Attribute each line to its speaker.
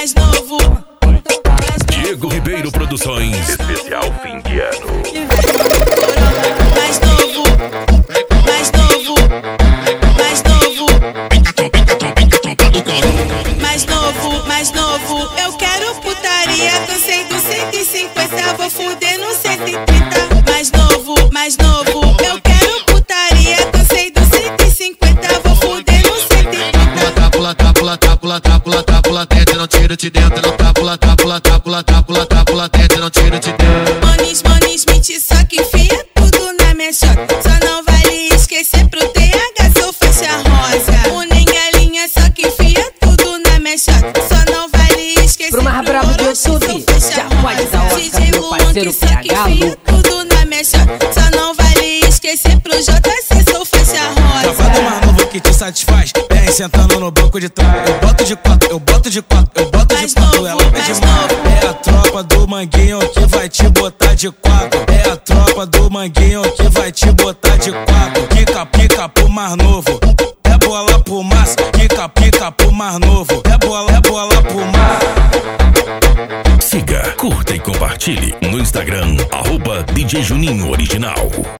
Speaker 1: mais novo.
Speaker 2: Diego Ribeiro Produções. Especial fim de ano.
Speaker 1: Mais novo, mais novo, mais novo, mais novo, mais novo. Eu quero putaria, cansei do 150, vou fuder no 130. Mais novo, mais novo. Eu quero putaria, cansei do 150, vou fuder no 130.
Speaker 3: Pula, pula, dentro, não tiro de dentro, não tá, pula, dentro, não tiro de dentro.
Speaker 1: Manis, mente, só que enfia tudo na minha shot. Só não vale esquecer pro TH, sou faixa rosa. Galinha, só que enfia tudo na minha shot. Só não vale esquecer
Speaker 4: Pro mais brabo do YouTube, já pode dar Oscar, meu parceiro PH louco.
Speaker 1: Tudo na minha shot. Só não vale esquecer pro JC, sou faixa rosa.
Speaker 5: Safado mais novo que te satisfaz, vem sentando no banco de trás. Eu boto de quatro, eu boto de quatro, eu boto de quatro, ela pede mais. É a tropa do Manguinho que vai te botar de quatro. É a tropa do Manguinho que vai te botar de quatro. Pica pro mais novo, é bola pro massa. Pica pro mais novo, é bola pro massa.
Speaker 2: Siga, curta e compartilhe no Instagram, @DJ Juninho Original.